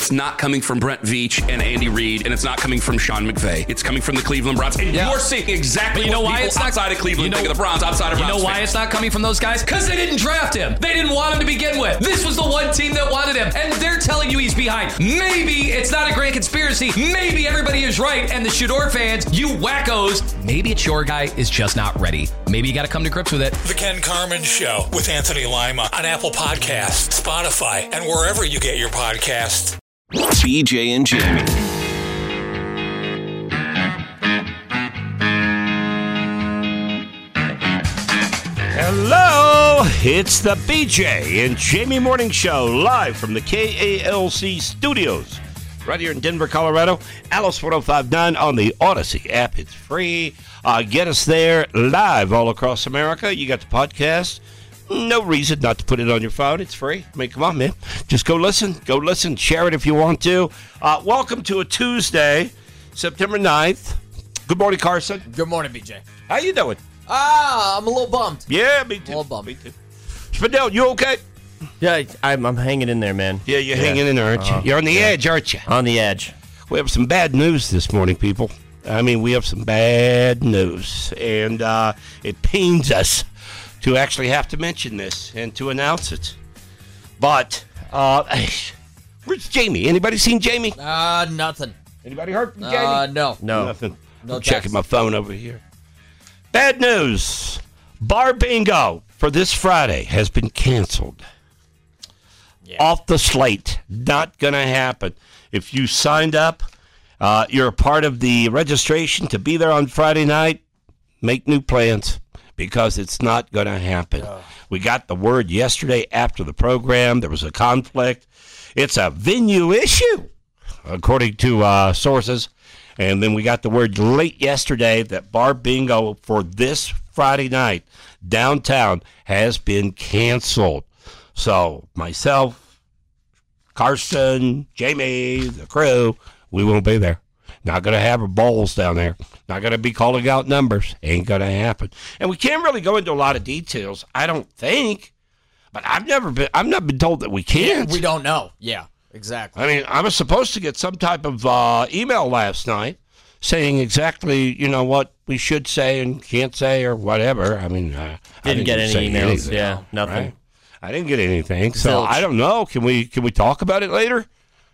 it's not coming from Brent Veach and Andy Reid, and it's not coming from Sean McVay. It's coming from the Cleveland Browns. And you're seeing exactly what people outside of Cleveland think of the Browns, outside of Browns. You know why it's not coming from those guys? Because they didn't draft him. They didn't want him to begin with. This was the one team that wanted him, and they're telling you he's behind. Maybe it's not a grand conspiracy. Maybe everybody is right, and the Shador fans, you wackos, maybe it's your guy is just not ready. Maybe you got to come to grips with it. The Ken Carman Show with Anthony Lima on Apple Podcasts, Spotify, and wherever you get your podcasts. BJ and Jamie. Hello, it's the BJ and Jamie Morning Show, live from the KALC studios, right here in Denver, Colorado. Alice 1059 on the Odyssey app. It's free. Get us there live all across America. You got the podcast. No reason not to put it on your phone. It's free. I mean, come on, man. Just go listen. Go listen. Share it if you want to. Welcome to a Tuesday, September 9th. Good morning, Carson. Good morning, BJ. How you doing? I'm a little bummed. Yeah, me too. A little bummed. Me too. Spadell, you okay? Yeah, I'm hanging in there, man. Yeah, you're hanging in there, aren't you? You're on the edge, aren't you? On the edge. We have some bad news this morning, people. I mean, we have some bad news, and it pains us to actually have to mention this and to announce it. But, where's Jamie? Anybody seen Jamie? Nothing. Anybody heard from Jamie? No. Nothing. No I'm checking my phone over here. Bad news. Bar Bingo for this Friday has been canceled. Yeah. Off the slate. Not going to happen. If you signed up, you're a part of the registration to be there on Friday night, make new plans because it's not going to happen. We got the word yesterday after the program. There was a conflict. It's a venue issue, according to sources. And then we got the word late yesterday that Bar Bingo for this Friday night downtown has been canceled. So myself, Carson, Jamie, the crew, we won't be there. Not going to have our bowls down there. Not going to be calling out numbers. Ain't going to happen. And we can't really go into a lot of details, I don't think. But I've not been told that we can't. We don't know. Yeah, exactly. I mean, I was supposed to get some type of email last night saying exactly, what we should say and can't say or whatever. I mean, I didn't get any emails. Anything, yeah, nothing. Right? I didn't get anything, so I don't know. Can we talk about it later?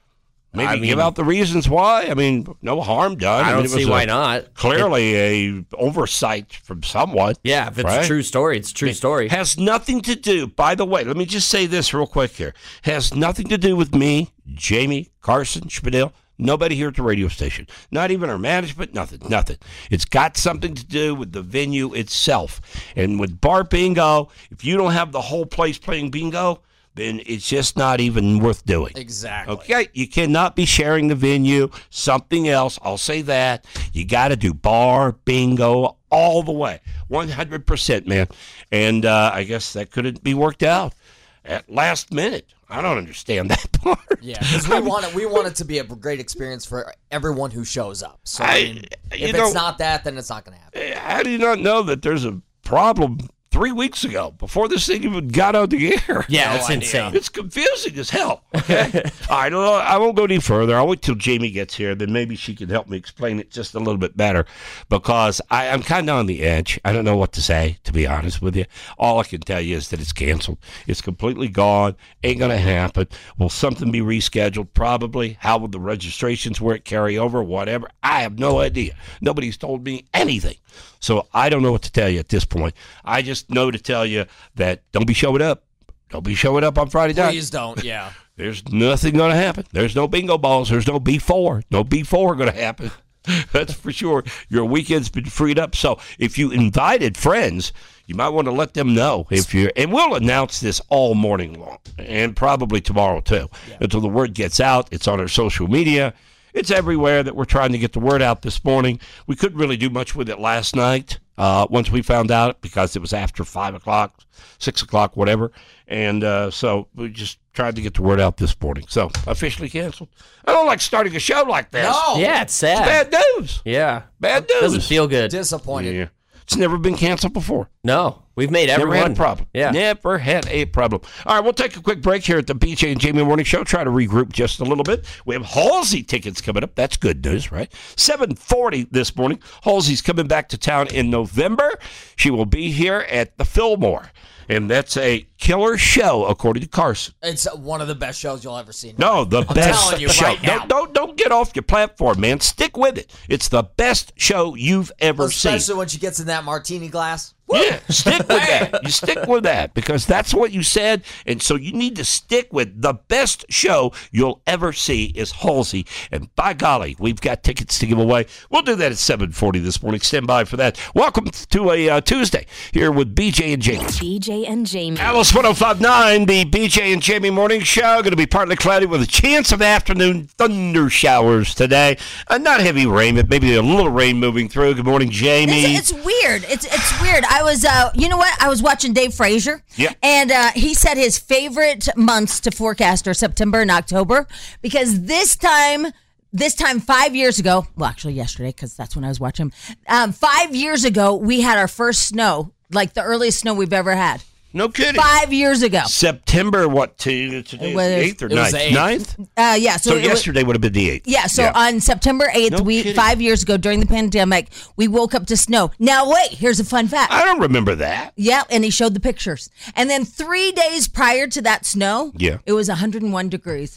Maybe give out the reasons why. I mean, no harm done. I don't see why not. Clearly a oversight from someone. Yeah, if it's a true story, it's a true story. Has nothing to do, by the way, let me just say this real quick here. Has nothing to do with me, Jamie, Carson, Spadell, nobody here at the radio station. Not even our management, nothing. It's got something to do with the venue itself. And with Bar Bingo, if you don't have the whole place playing bingo, then it's just not even worth doing. Exactly. Okay? You cannot be sharing the venue. Something else, I'll say that. You got to do Bar Bingo all the way. 100%, man. And I guess that couldn't be worked out at last minute. I don't understand that part. Yeah, because we want it to be a great experience for everyone who shows up. So if it's not that, then it's not going to happen. How do you not know that there's a problem 3 weeks ago, before this thing even got on the air? Yeah, it's insane. It's confusing as hell. Okay? All right, I won't go any further. I'll wait till Jamie gets here, then maybe she can help me explain it just a little bit better, because I'm kind of on the edge. I don't know what to say, to be honest with you. All I can tell you is that it's canceled. It's completely gone. Ain't going to happen. Will something be rescheduled? Probably. How will the registrations work, carry over, whatever? I have no idea. Nobody's told me anything. So I don't know what to tell you at this point. I just know to tell you that don't be showing up. Don't be showing up on Friday night. Please don't, yeah. There's nothing going to happen. There's no bingo balls. There's no B4. No B4 going to happen. That's for sure. Your weekend's been freed up. So if you invited friends, you might want to let them know. And we'll announce this all morning long, and probably tomorrow too, until the word gets out. It's on our social media. It's everywhere that we're trying to get the word out this morning. We couldn't really do much with it last night once we found out, because it was after 5 o'clock, 6 o'clock, whatever. And so we just tried to get the word out this morning. So officially canceled. I don't like starting a show like this. No. Yeah, it's sad. It's bad news. Yeah. Bad news. Doesn't feel good. Disappointed. Yeah. It's never been canceled before. No. We've made Never everyone. had a problem. Yeah. Never had a problem. All right, we'll take a quick break here at the BJ and Jamie Morning Show. Try to regroup just a little bit. We have Halsey tickets coming up. That's good news, right? 7:40 this morning. Halsey's coming back to town in November. She will be here at the Fillmore. And that's a killer show, according to Carson. It's one of the best shows you'll ever see. No, the best telling you show. right now. Don't get off your platform, man. Stick with it. It's the best show you've ever seen. Especially when she gets in that martini glass. Yeah, stick with that. You stick with that because that's what you said, and so you need to stick with the best show you'll ever see is Halsey. And by golly, we've got tickets to give away. We'll do that at 7:40 this morning. Stand by for that. Welcome to a Tuesday here with BJ and Jamie. BJ and Jamie. Alice 105.9, the BJ and Jamie Morning Show. Going to be partly cloudy with a chance of afternoon thunder showers today. Not heavy rain, but maybe a little rain moving through. Good morning, Jamie. It's weird. It's weird. I was, you know what? I was watching Dave Frazier. Yeah. And he said his favorite months to forecast are September and October because this time 5 years ago, well, actually yesterday because that's when I was watching him. 5 years ago, we had our first snow, like the earliest snow we've ever had. No kidding. 5 years ago. September, what, today is the 8th or 9th? Yeah. So yesterday would have been the 8th. Yeah, so on September 8th, No kidding. 5 years ago during the pandemic, we woke up to snow. Now, wait, here's a fun fact. I don't remember that. Yeah, and he showed the pictures. And then 3 days prior to that snow, Yeah. it was 101 degrees.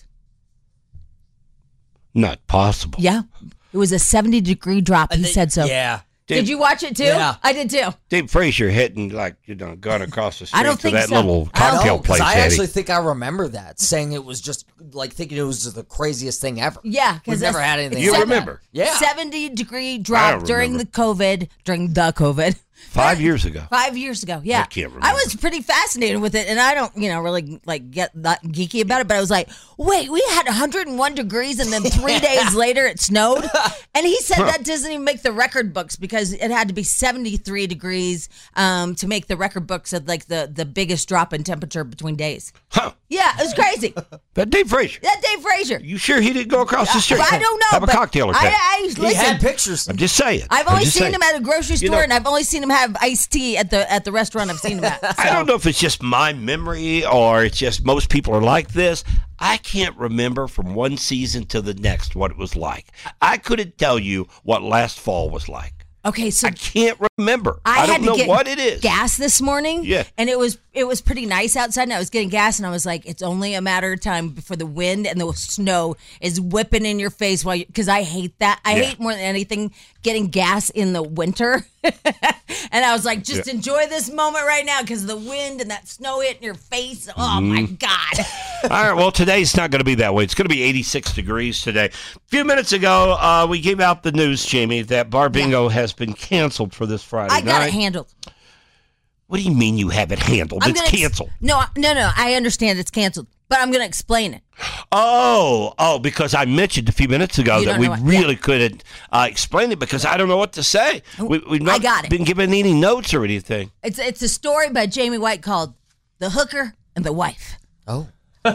Not possible. Yeah, it was a 70-degree drop. He said so. Yeah. Did you watch it too? Yeah. I did too. Dave Frazier hadn't, gone across the street I don't to think that so. little cocktail place. I had he? actually think I remember that, saying it was just, thinking it was the craziest thing ever. Yeah, We've never had anything You like remember? Yeah. 70-degree I drop don't during remember. during the COVID. 5 years ago. 5 years ago, yeah. I can't remember. I was pretty fascinated with it, and I don't, really get that geeky about it. But I was like, wait, we had 101 degrees, and then 3 days later it snowed. And he said that doesn't even make the record books because it had to be 73 degrees to make the record books of the biggest drop in temperature between days. Huh. Yeah, it was crazy. That Dave Frazier. That Dave Frazier. You sure he didn't go across the street? I don't know. Have a but cocktail or two. Listen, He had pictures. I'm just saying. I've I'm only just seen saying. him at a grocery store, and I've only seen him have iced tea at the restaurant I've seen him at. I don't know if it's just my memory or it's just most people are like this. I can't remember from one season to the next what it was like. I couldn't tell you what last fall was like. Okay, so I can't remember. I don't had to know get what it is. gas this morning. Yeah. And it was pretty nice outside, and I was getting gas, and I was like, it's only a matter of time before the wind and the snow is whipping in your face because I hate that. I hate more than anything getting gas in the winter. And I was like, just enjoy this moment right now because the wind and that snow hitting your face. Oh, my God. All right, well, today's not going to be that way. It's going to be 86 degrees today. A few minutes ago, we gave out the news, Jamie, that Bar Bingo has been canceled for this Friday night. I got it handled. What do you mean you have it handled? It's canceled. No, I understand it's canceled, but I'm going to explain it. Oh, because I mentioned a few minutes ago You that don't we know what- really couldn't explain it because I don't know what to say. We've not got it. been given any notes or anything. It's a story by Jamie White called The Hooker and the Wife. Oh.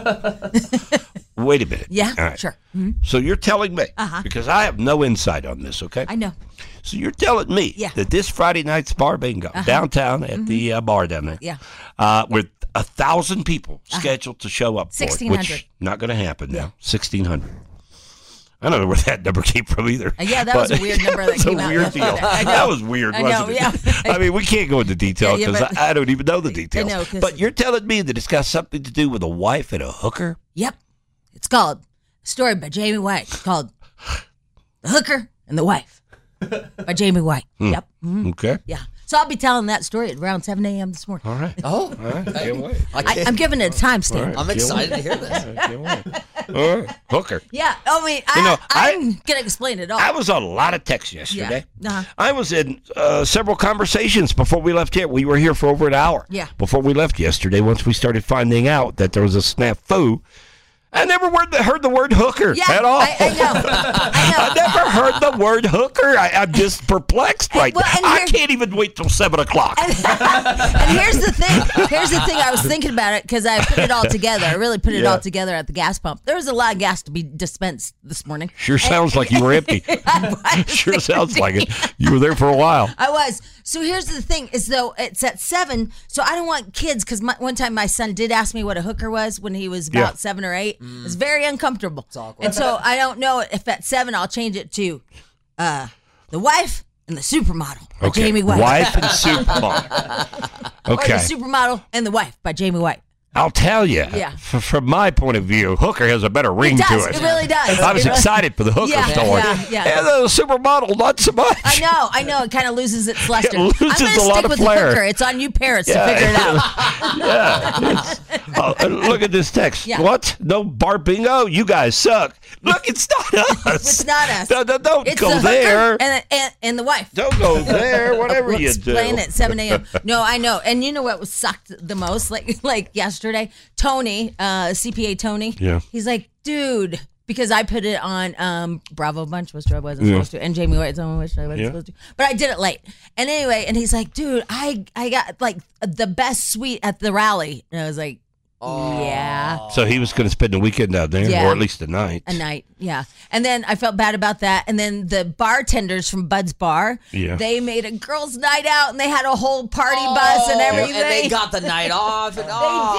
Wait a minute. Yeah, All right. sure. So you're telling me, because I have no insight on this, okay? I know. So you're telling me that this Friday night's Bar Bingo downtown at the bar down there, with 1,000 people scheduled to show up for it, 1,600. which not going to happen now. 1,600. I don't know where that number came from either. Yeah, that was a weird number that came out. That was a weird deal. I know. That was weird, I know, wasn't it? yeah. I mean, we can't go into detail Yeah, because but- I don't even know the details. know, 'cause- but you're telling me that it's got something to do with a wife and a hooker? Yep. It's called a story by Jamie White. It's called The Hooker and the Wife by Jamie White. Yep. Mhm. Okay. Yeah. So I'll be telling that story at around 7 a.m. this morning. All right. Oh. All right. Can't wait. I'm giving it a timestamp. I'm excited to hear this. Can't wait. All right. Hooker. Yeah. I mean, I'm going to explain it all. I was on a lot of texts yesterday. Yeah. Uh-huh. I was in several conversations before we left here. We were here for over an hour. Yeah. Before we left yesterday, once we started finding out that there was a snafu, I never heard the word hooker at all. I know. I never heard the word hooker. I'm just perplexed right well, now. and I can't even wait till 7 o'clock. And here's the thing. Here's the thing. I was thinking about it because I put it all together. I really put it all together at the gas pump. There was a lot of gas to be dispensed this morning. Sure sounds like you were empty. Sure sounds like it. You were there for a while. I was. So here's the thing: is though it's at 7, so I don't want kids because one time my son did ask me what a hooker was when he was about 7 or 8. It's very uncomfortable, and so I don't know if at 7 I'll change it to the wife and the supermodel by Jamie White. Wife and supermodel. Okay. Or the supermodel and the wife by Jamie White. I'll tell you, from my point of view, Hooker has a better ring to it. It really does. I was excited for the Hooker story. And the supermodel, not so much. I know. It kind of loses its luster. It loses I'm going to a lot stick of with flair. the Hooker. It's on you parents to figure it out. Look at this text. Yeah. What? No bar bingo? You guys suck. Look, it's not us. It's not us. Don't It's go the there. Hooker and the wife. Don't go there. Whatever you do. Playing at 7 a.m. No, I know. And you know what sucked the most? Like yesterday, Tony, CPA Tony. Yeah. He's like, dude, because I put it on Bravo Bunch, which I wasn't supposed to, and Jamie White's on, which I wasn't supposed to. But I did it late. And anyway, and he's like, dude, I got like the best suite at the rally. And I was like, yeah. So he was going to spend the weekend out there, or at least a night. A night, yeah. And then I felt bad about that. And then the bartenders from Bud's Bar, they made a girls' night out, and they had a whole party bus and everything. And they got the night off. And,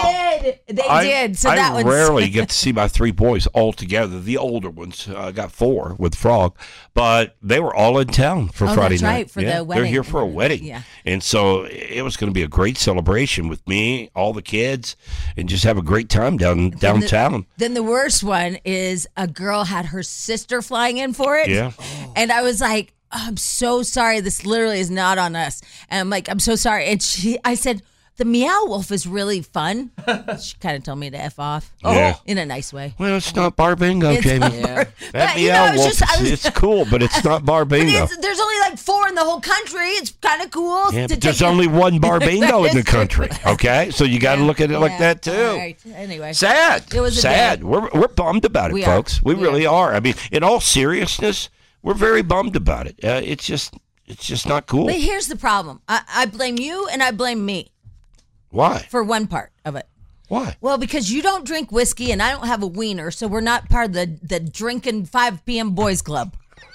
They did. So that I was rarely get to see my 3 boys all together. The older ones, I got 4 with Frog, but they were all in town for Friday that's night. right, for the wedding. They're here for a wedding. Yeah. And so it was going to be a great celebration with me, all the kids, and just have a great time downtown. Then the worst one is a girl had her sister flying in for it. Yeah. And I was like, I'm so sorry. This literally is not on us. And I'm like, I'm so sorry. And I said, the Meow Wolf is really fun. She kind of told me to F off. Yeah. In a nice way. Well, it's not bar bingo, It's Jamie. not Yeah. That But, Meow Wolf, it's cool, but it's not bar bingo. There's only like 4 in the whole country. It's kind of cool. Yeah, to but there's take- only one bar bingo in the country, okay? So you got to look at it like that, too. All right. Anyway. Sad. It was a sad. day. We're bummed about it, We are. folks. We We really are. I mean, in all seriousness, we're very bummed about it. It's just not cool. But here's the problem. I blame you and I blame me Why? for one part of it. Why? Well, because you don't drink whiskey and I don't have a wiener, so we're not part of the drinking 5 p.m. boys club.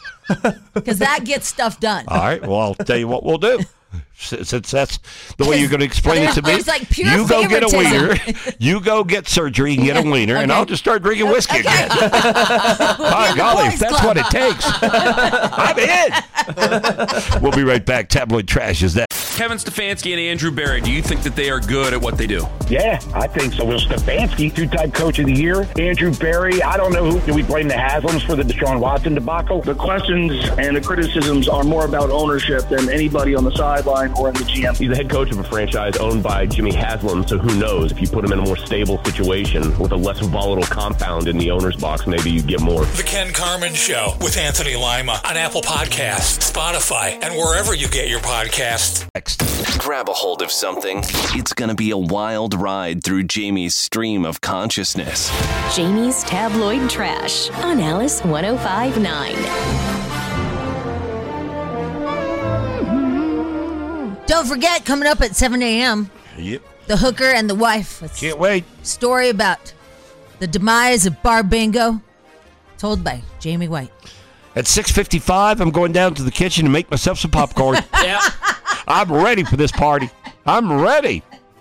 Because that gets stuff done. All right. Well, I'll tell you what we'll do. Since that's the way you're going to explain it to me, There's like pure you go get a favoritism. wiener, you go get surgery and get a wiener, and Okay. I'll just start drinking whiskey again. We'll be By in the golly, boys if that's club. what it takes, I'm in. We'll be right back. Tabloid Trash is that. Kevin Stefanski and Andrew Berry, do you think that they are good at what they do? Yeah, I think so. Will Stefanski, 2-time coach of the year. Andrew Berry, I don't know who. Do we blame the Haslams for the Deshaun Watson debacle? The questions and the criticisms are more about ownership than anybody on the sideline or in the GM. He's the head coach of a franchise owned by Jimmy Haslam, so who knows? If you put him in a more stable situation with a less volatile compound in the owner's box, maybe you get more. The Ken Carman Show with Anthony Lima on Apple Podcasts, Spotify, and wherever you get your podcasts. Grab a hold of something. It's going to be a wild ride through Jamie's stream of consciousness. Jamie's Tabloid Trash on Alice 105.9. Don't forget, coming up at 7 a.m., Yep. the hooker and the wife. It's Can't wait. story about the demise of Bar Bingo, told by Jamie White. At 6:55, I'm going down to the kitchen to make myself some popcorn. Yeah. I'm ready for this party. I'm ready.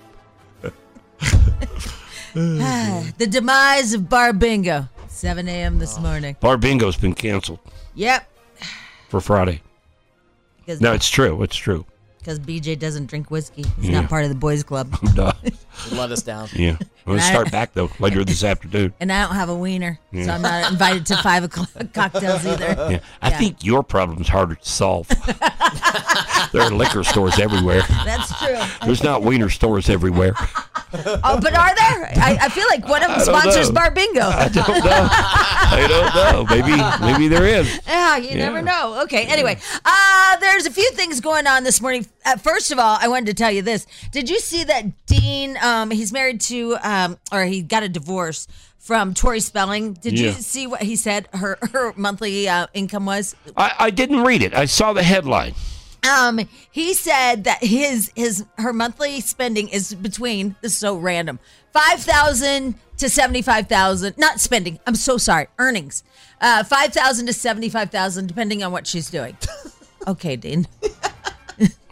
The demise of Bar Bingo, 7 a.m. this morning. Bar Bingo's been canceled Yep. for Friday. No, it's true. It's true. Because BJ doesn't drink whiskey. He's Yeah. not part of the boys club. Duh. He let us down. Yeah. I'm going to start back, though, later this afternoon. And I don't have a wiener, so Yeah. I'm not invited to 5 o'clock cocktails either. Yeah. I think your problem's harder to solve. There are liquor stores everywhere. That's true. There's not wiener stores everywhere. Oh, but are there? I feel like one of them I don't sponsors know. Bar Bingo. I don't know. Maybe there is. Yeah, you never know. Okay, anyway, there's a few things going on this morning. First of all, I wanted to tell you this. Did you see that Dean, he's married to, or he got a divorce from Tori Spelling? Did you see what he said her monthly income was? I didn't read it. I saw the headline. He said that her monthly spending is between, this is so random, $5,000 to $75,000. Not spending. I'm so sorry. Earnings. $5,000 to $75,000, depending on what she's doing. Okay, Dean.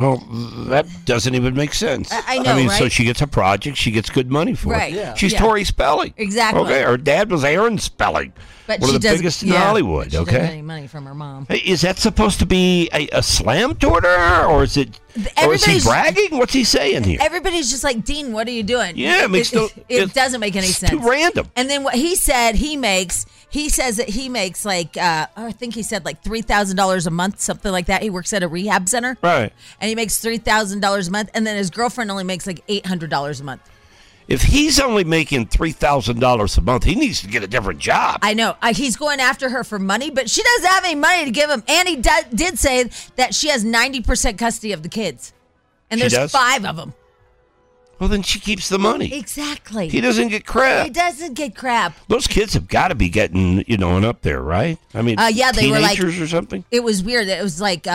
Well, that doesn't even make sense. I know, mean, right? so she gets a project, she gets good money for Right. it. Yeah. She's Yeah. Tori Spelling. Exactly. Okay, her dad was Aaron Spelling. But one she of the doesn't- biggest in yeah, Hollywood, she doesn't okay? get any money from her mom. Hey, is that supposed to be a slam toward her, or is it? Or is he Everybody's- bragging? What's he saying here? Everybody's just like, Dean, what are you doing? Yeah, it makes no- it doesn't make any sense. Too random. And then what he said he says that he makes like, I think he said like $3,000 a month, something like that. He works at a rehab center. Right. And he makes $3,000 a month. And then his girlfriend only makes like $800 a month. If he's only making $3,000 a month, he needs to get a different job. I know. He's going after her for money, but she doesn't have any money to give him. And he did say that she has 90% custody of the kids. And She there's does? 5 of them. Well, then she keeps the money. Exactly. He doesn't get crap. He doesn't get crap. Those kids have got to be getting, and up there, right? I mean, Yeah, they were like teenagers or something. It was weird. It was like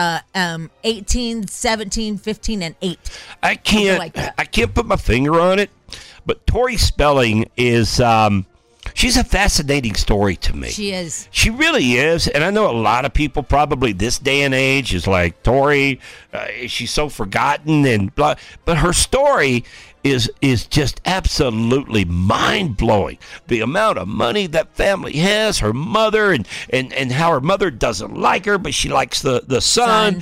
18, 17, 15, and 8. I can't put my finger on it, but Tori Spelling is she's a fascinating story to me. She is. She really is, and I know a lot of people probably this day and age is like, Tori, she's so forgotten and blah. But her story is just absolutely mind-blowing. The amount of money that family has, her mother, and how her mother doesn't like her, but she likes the son.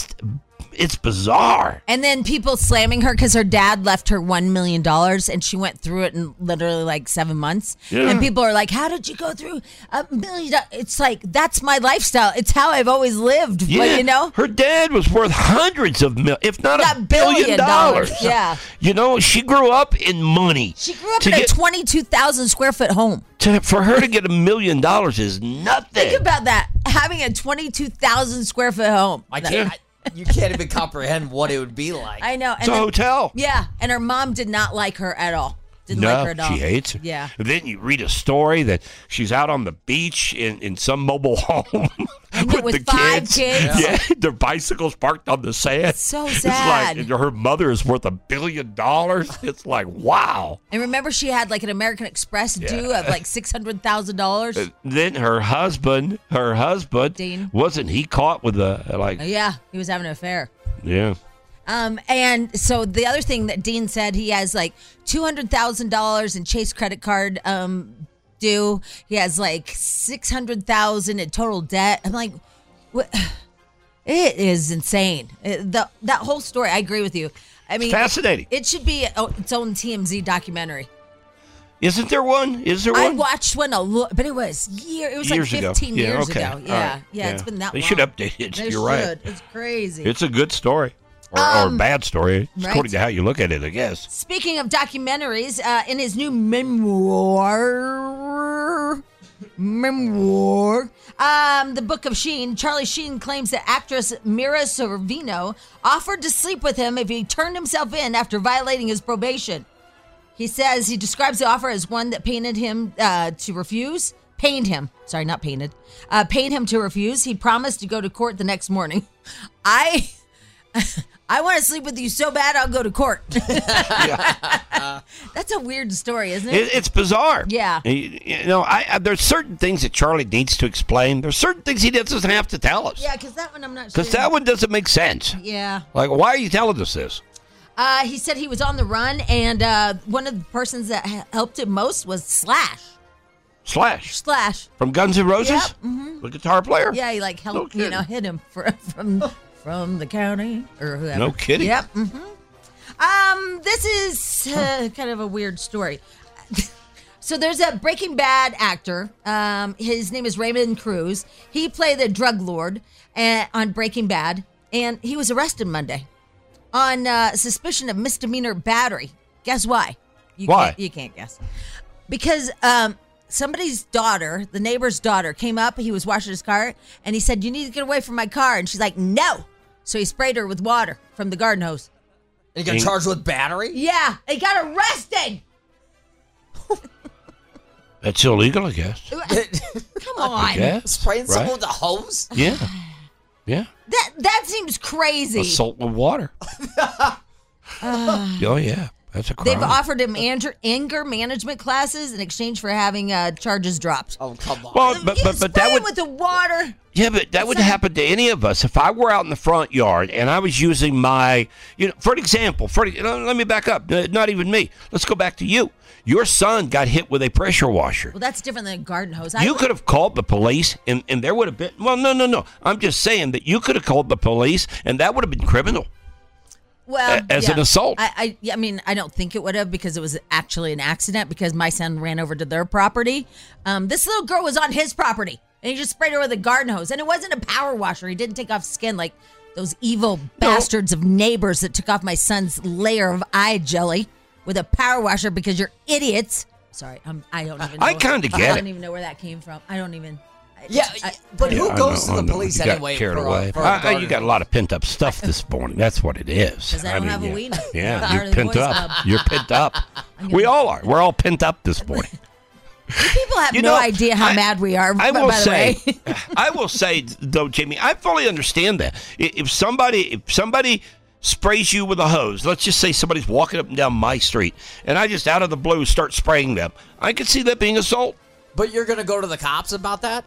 It's bizarre. And then people slamming her because her dad left her $1 million and she went through it in literally like 7 months. Yeah. And people are like, how did you go through $1 million? It's like, that's my lifestyle. It's how I've always lived. Yeah, But, her dad was worth hundreds of if not $1 billion. Yeah. She grew up in money. She grew up in a 22,000 square foot home. For her to get $1 million is nothing. Think about that. Having a 22,000 square foot home. You can't even comprehend what it would be like. I know. It's a hotel. Yeah. And her mom did not like her at all. Didn't no, like her at all. she hates her. Yeah. And then you read a story that she's out on the beach in some mobile home with the 5 kids. Yeah, their bicycles parked on the sand. So It's sad. like her mother is worth $1 billion. It's like, wow. And remember, she had like an American Express due of like $600,000. Then her husband, Dean. wasn't he caught with Yeah, he was having an affair. Yeah. And so the other thing that Dean said, he has like $200,000 in Chase credit card due. He has like $600,000 in total debt. I'm like, what? It is insane. That whole story. I agree with you. I mean, fascinating. It should be its own TMZ documentary. Isn't there one? Is there one? I watched one but it was It was years like 15 ago. years okay. ago. Yeah, yeah, it's been that They long. should update it. They You're right. should. It's crazy. It's a good story. Or a bad story, right. according to how you look at it, I guess. Speaking of documentaries, in his new memoir, The Book of Sheen, Charlie Sheen claims that actress Mira Sorvino offered to sleep with him if he turned himself in after violating his probation. He says he describes the offer as one that pained him to refuse. Pained him to refuse. He promised to go to court the next morning. I want to sleep with you so bad I'll go to court. That's a weird story, isn't it? It's bizarre. Yeah. There's certain things that Charlie needs to explain. There's certain things he doesn't have to tell us. Yeah, because that one I'm not sure. Because that one doesn't make sense. Yeah. Like, why are you telling us this? He said he was on the run, and one of the persons that helped him most was Slash. Slash. From Guns N' Roses? Yep. Mm-hmm. The guitar player? Yeah, he like helped, hit him from the county or whoever. No kidding. Yep. Mm-hmm. This is kind of a weird story. So there's a Breaking Bad actor. His name is Raymond Cruz. He played the drug lord on Breaking Bad, and he was arrested Monday on suspicion of misdemeanor battery. Guess why? Why? You can't guess. Because somebody's daughter, the neighbor's daughter, came up. He was washing his car, and he said, "You need to get away from my car." And she's like, "No." So he sprayed her with water from the garden hose. And he got charged with battery? Yeah, he got arrested. That's illegal, I guess. Come on. Guess, Spraying someone right? with a hose? Yeah. Yeah. That seems crazy. Assault with water. Oh, yeah. That's a crime. They've offered him anger management classes in exchange for having charges dropped. Oh, come on. Well, but that would with the water. Yeah, but that would happen to any of us. If I were out in the front yard and I was using my, for an example, let me back up. Not even me. Let's go back to you. Your son got hit with a pressure washer. Well, that's different than a garden hose. You could have called the police, and there would have been, no. I'm just saying that you could have called the police, and that would have been criminal. Well, as an assault. I mean, I don't think it would have because it was actually an accident because my son ran over to their property. This little girl was on his property, and he just sprayed her with a garden hose. And it wasn't a power washer. He didn't take off skin like those evil bastards of neighbors that took off my son's layer of eye jelly with a power washer because you're idiots. Sorry, I don't even know. I kind of get it. I don't even know where that came from. I don't even. But who goes to the police anyway? You got a lot of pent up stuff this morning. That's what it is. Because I don't have a wiener. Yeah, you're pent up. You're pent up. We all are. We're all pent up this morning. People have no idea how mad we are. I will say, though, Jamie, I fully understand that. If somebody sprays you with a hose, let's just say somebody's walking up and down my street, and I just out of the blue start spraying them, I could see that being assault. But you're going to go to the cops about that?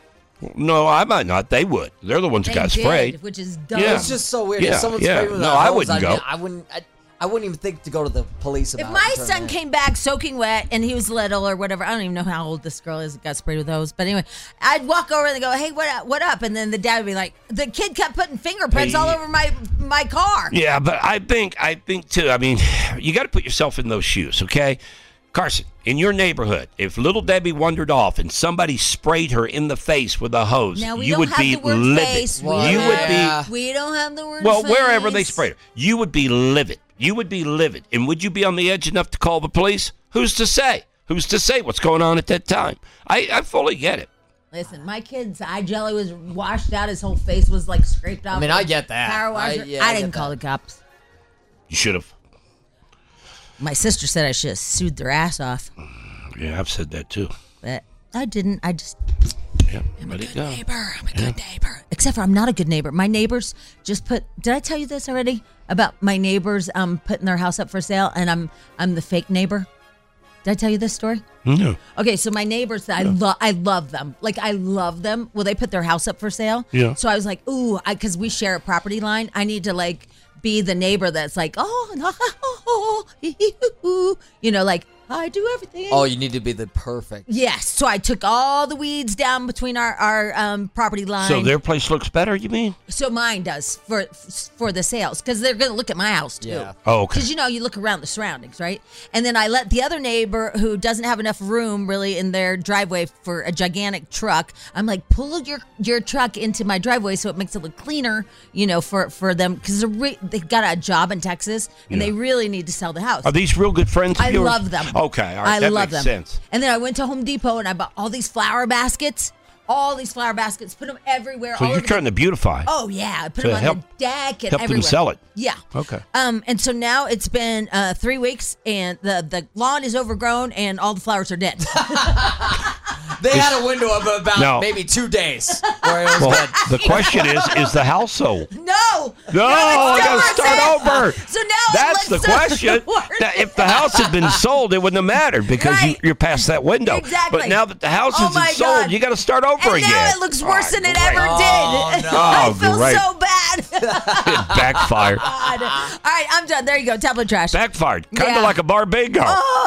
No, I might not. They would. They're the ones that got sprayed. Which is dumb. Yeah. It's just so weird. If someone sprayed with a hose, I wouldn't go. I wouldn't even think to go to the police about it. If my son came back soaking wet and he was little or whatever, I don't even know how old this girl is that got sprayed with a hose. But anyway, I'd walk over and go, hey, what up? And then the dad would be like, the kid kept putting fingerprints all over my car. Yeah, but I think too, I mean, you got to put yourself in those shoes, okay? Carson, in your neighborhood, if little Debbie wandered off and somebody sprayed her in the face with a hose, you would be livid. We don't have the word Well, face. wherever they sprayed her, you would be livid. You would be livid. And would you be on the edge enough to call the police? Who's to say? Who's to say what's going on at that time? I fully get it. Listen, my kid's eye jelly was washed out. His whole face was like scraped off. I mean, I get that. Power washer. I didn't call the cops. You should have. My sister said I should have sued their ass off. Yeah, I've said that too. But I didn't. I just... I'm a good neighbor. I'm a good neighbor. Except for I'm not a good neighbor. My neighbors just put... Did I tell you this already? About my neighbors putting their house up for sale, and I'm the fake neighbor? Did I tell you this story? No. Okay, so my neighbors, I love them. Like, I love them. Well, they put their house up for sale. Yeah. So I was like, ooh, because we share a property line, I need to, like, be the neighbor that's like, like, I do everything. Oh, you need to be the perfect. Yes. So I took all the weeds down between our property line. So their place looks better, you mean? So mine does for the sales because they're going to look at my house too. Yeah. Oh, okay. Because you look around the surroundings, right? And then I let the other neighbor who doesn't have enough room really in their driveway for a gigantic truck. I'm like, pull your truck into my driveway so it makes it look cleaner, for them because they got a job in Texas and they really need to sell the house. Are these real good friends of I yours? love them. Okay, all right. I love them. Sense. And then I went to Home Depot and I bought all these flower baskets. Put them everywhere. So you're trying to beautify. Oh yeah, I put them on the deck and help everywhere. them sell it. Yeah. Okay. And so now it's been 3 weeks and the lawn is overgrown and all the flowers are dead. They had a window of about maybe 2 days where it was dead. The question is the house sold? No, I got to start over. So now that's the question. Now, if the house had been sold, it wouldn't have mattered because you're past that window. Exactly. But now that the house isn't sold, you got to start over again. Now it looks worse than it ever did. No. I feel so bad. It backfired. God. All right, I'm done. There you go. Tablet trash. Backfired. Kind of like a bar bingo.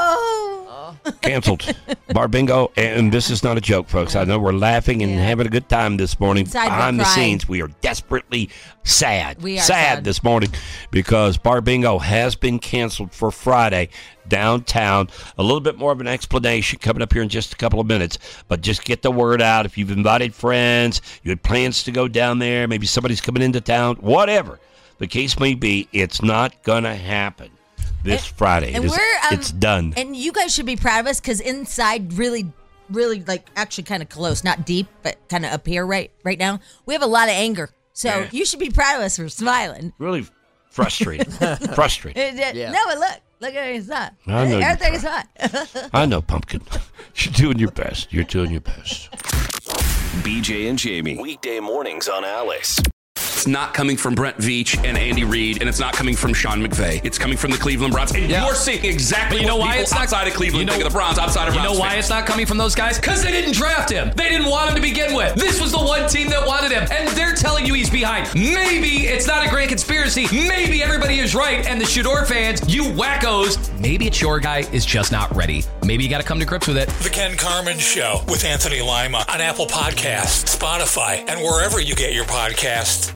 Canceled. Bar bingo. And this is not a joke, folks. I know we're laughing and having a good time this morning. Behind the scenes, we are desperately sad. We are sad this morning because bar bingo has been canceled for Friday downtown. A little bit more of an explanation coming up here in just a couple of minutes. But just get the word out. If you've invited friends, you had plans to go down there, maybe somebody's coming into town, whatever the case may be, it's not going to happen. This Friday. It's done. And you guys should be proud of us because inside really, like actually kind of close, not deep, but kind of up here right now, we have a lot of anger. So you should be proud of us for smiling. Really frustrated. Frustrated. Yeah. No, but look at his hot. I know everything is hot. I know, Pumpkin. You're doing your best. You're doing your best. BJ and Jamie. Weekday mornings on Alice. It's not coming from Brent Veach and Andy Reid, and it's not coming from Sean McVay. It's coming from the Cleveland Browns. And you're seeing exactly what people outside of Cleveland think of the Browns, outside of Browns. You know why fans. it's not coming from those guys? Because they didn't draft him. They didn't want him to begin with. This was the one team that wanted him, and they're telling you he's behind. Maybe it's not a grand conspiracy. Maybe everybody is right, and the Shador fans, you wackos, maybe it's your guy is just not ready. Maybe you got to come to grips with it. The Ken Carman Show with Anthony Lima on Apple Podcasts, Spotify, and wherever you get your podcasts.